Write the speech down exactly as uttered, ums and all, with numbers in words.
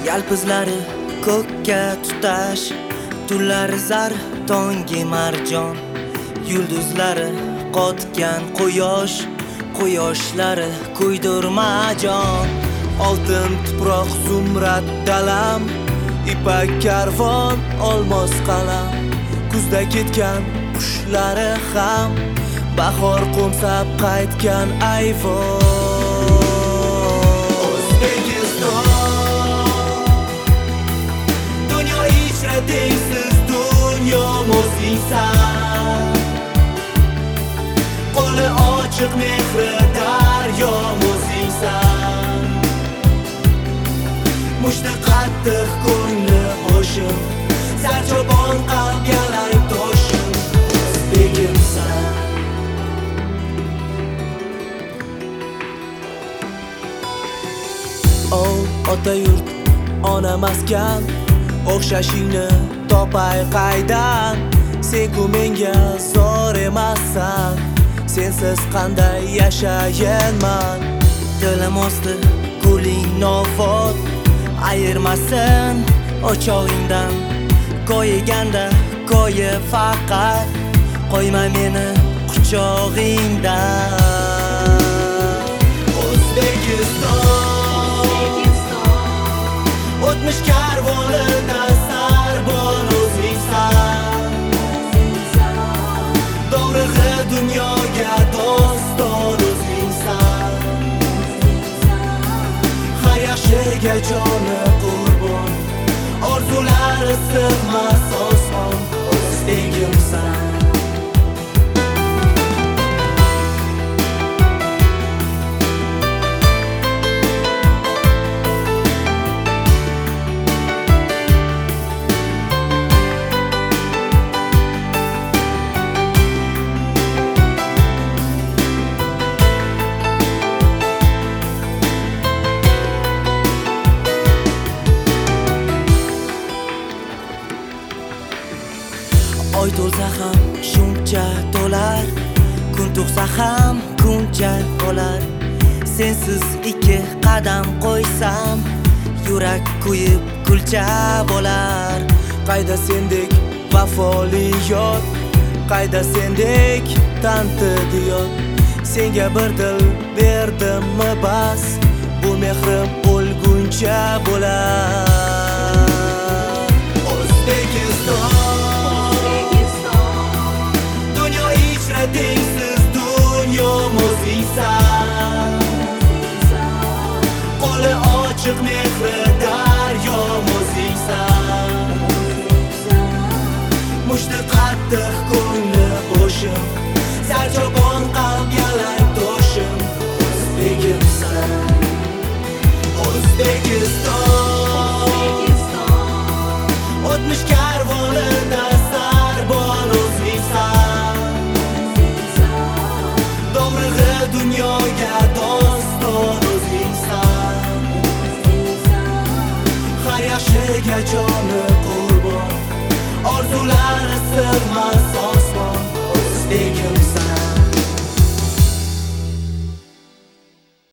Yalpizlari ko'kka tutash, tunlari zar tongi marjon, yulduzlari qotgan quyosh, quyoshlari kuydirmajon. Oltin tuproq zumrad dalam, ipak karvon olmos qalam, kuzda ketgan qushlari ham bahor qo'msab qaytgan ayvon. Dunyo ichra tengsiz dunyo o'zingsan, qo'li ochiq mehri daryo o'zingsan. Mushti qattiq ko'ngli boshim, sarchobon qalb yalang toshim, o'zbegimsan. Oh ota yurt, ona maskan, o'xshashingni topay qaydan. Sen-ku menga zor emassan, sensiz qanday yashayinman. Dilim osti qo'ling nofot, ayirmasin o'chog'ingdan. Ko'yganda ko'yi faqat, qo'yma meni quchog'ingdan. O'zbekiston, o'tmish karvonida sarbon o'zingsan. Dovrug'i dunyoga doston o'zingsan. Har yaxshiga joni qurbon, orzulari sig'mas oson, o'zbegimsan. Oy to'lsa ham shuncha to'lar, kun tug'sa ham kuncha qolar. Sensiz ikki qadam qo'ysam, yurak kuyib kulcha bo'lar. Qayda sendek vafoli yot, qayda sendek tanti yot. Senga bir dil berdimmi bas, bu mehrim o'lguncha bo'lar. O'zbekiston, tengsiz dunyo o'zingsan. Qo'li ochiq mehri daryo o'zingsan. Mushti qattiq ko'ngli boshim, sarchobon qalb yalang toshim, o'zbegimsan. O'zbekiston.